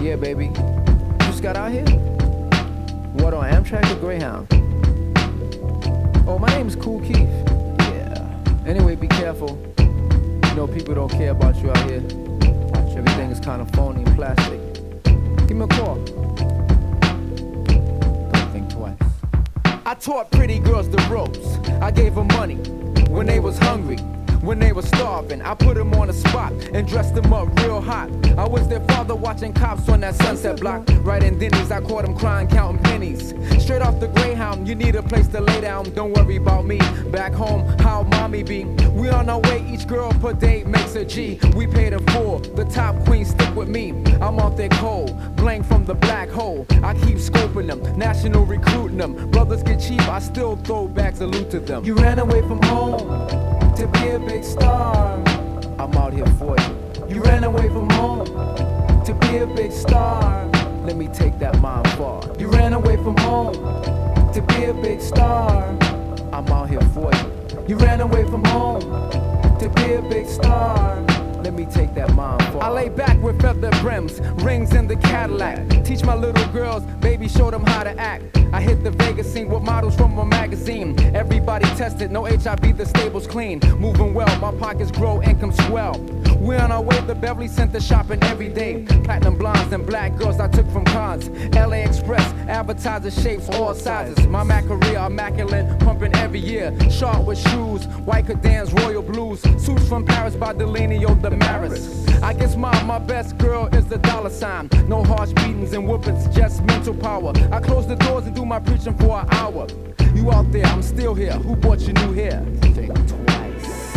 Yeah, baby. You just got out here? What, on Amtrak or Greyhound? Oh, my name's Kool Keith. Yeah. Anyway, be careful. You know people don't care about you out here. Everything is kind of phony and plastic. Give me a call. Don't think twice. I taught pretty girls the ropes. I gave them money when they was hungry, when they was starving. I put them on the spot and dressed them up real hot. I was their father watching cops on that Sunset block. Right in Denny's, I caught them crying, counting pennies. Straight off the Greyhound, you need a place to lay down. Don't worry about me, back home, how mommy be. We on our way, each girl per day makes a G. We paid in full, the top queen stick with me. I'm out there cold, blank from the black hole. I keep scoping them, national recruiting them. Brothers get cheap, I still throw back salute to them. You ran away from home to be a big star. I'm out here for you. You ran away from home to be a big star. Let me take that mind far. You ran away from home to be a big star. I'm out here for you. You ran away from home to be a big star. Let me take that mind far. I lay back with feather brims, rings in the Cadillac. Teach my little girls, baby, show them how to act. I hit the Vegas scene with models from a magazine. Everybody tested, no HIV, the stable's clean. Moving well, my pockets grow, income swell. We're on our way to Beverly Center shopping every day. Platinum blondes and black girls I took from cons. LA Express, advertiser shapes, all sizes. My Mac career, immaculate, pumping every year. Sharp with shoes, white Cadans, royal blues. Suits from Paris by Delaney-O Damaris. I guess my best girl is the dollar sign. No harsh beatings and whoopings, just mental power. I close the doors and do my preaching for an hour. You out there, I'm still here. Who bought you new hair? Think twice.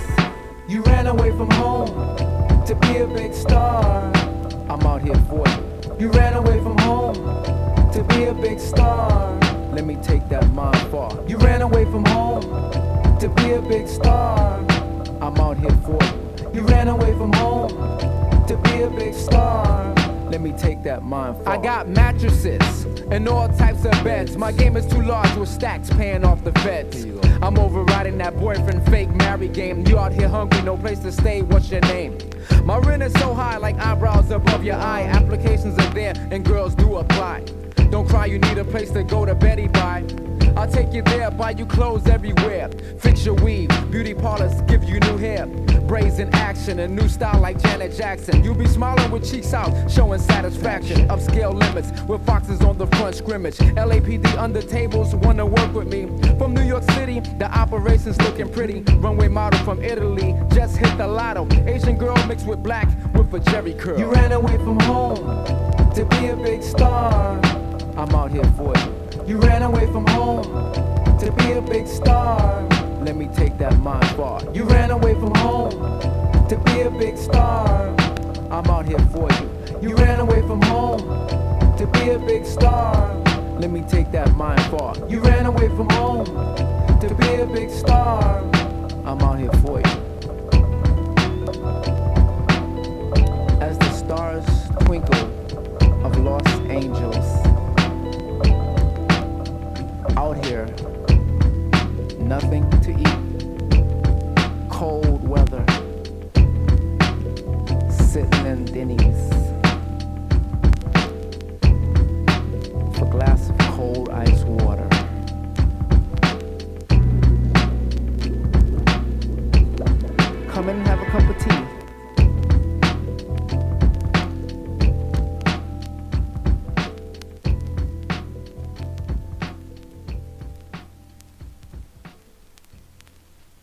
You ran away from home to be a big star. I'm out here for you. You ran away from home to be a big star. Let me take that mind far. You ran away from home to be a big star. I'm out here for you. You ran away from home to be a big star. Let me take that mind far. I got mattresses and all types of beds. My game is too large with stacks paying off the feds. I'm overriding that boyfriend fake marry game. You out here hungry, no place to stay, what's your name? My rent is so high like eyebrows above your eye. Applications are there and girls do apply. Don't cry, you need a place to go to Betty by. I'll take you there, buy you clothes everywhere. Fix your weave, beauty parlors give you new hair. Braids in action, a new style like Janet Jackson. You'll be smiling with cheeks out, showing satisfaction. Upscale limits with foxes on the front scrimmage. LAPD under tables wanna work with me. From New York City, the operation's looking pretty. Runway model from Italy, just hit the lotto. Asian girl mixed with black with a jerry curl. You ran away from home to be a big star. I'm out here for you. You ran away from home to be a big star. Let me take that mind far. You ran away from home to be a big star. I'm out here for you. You ran away from home to be a big star. Let me take that mind far. You ran away from home to be a big star. I'm out here for you. As the stars twinkle of Los Angeles, out here, nothing to eat, cold weather, sitting in Denny's.